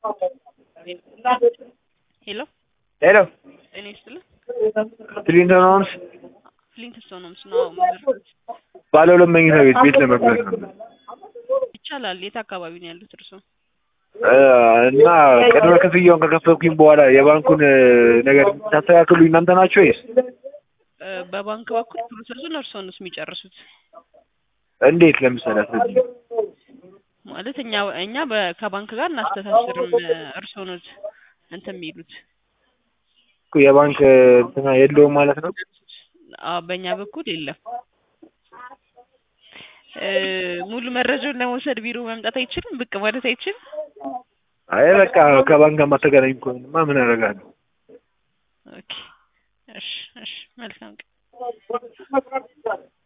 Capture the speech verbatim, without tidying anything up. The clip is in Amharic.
ሄሎ ሄሎ እኔ ስለ ክሊንተን ሆምስ ፍሊንትስቶን ሆምስ ነው የምመርጡት። ባለ ሁለት መኝታ ቤት ቤት ለመግዛት ነበር ይቻላል። የት አካባቢ ነው ያሉት እርሶ? እና ቅድመ ክፍያውን ከከፈልኩኝ በኋላ የባንኩን ነገር ታስተካክሉ እናንተ ናችሁ ወይስ? በባንክ በኩል ፕሮሰሱን እርሶ ነው የሚጨርሱት። እንዴት ለምሳሌ አስረጅ ማለት እኛ እኛ ከባንክ ጋር እናስተሳስርም እርሶ ነው እንትን የሚሉት እኮ የባንክ እንትና የለውም ማለት ነው? አዎ በእኛ በኩል የለም። ሙሉ መረጃውን ለመውሰድ ቢሮ መምጣት አይችልም? ብቅ ማለት አይችልም? አይ በቃ ከባንክ ጋር ማተገናኝ ከሆነማ ምን አደርጋለሁ? ኦኬ እሺ እሺ መልካም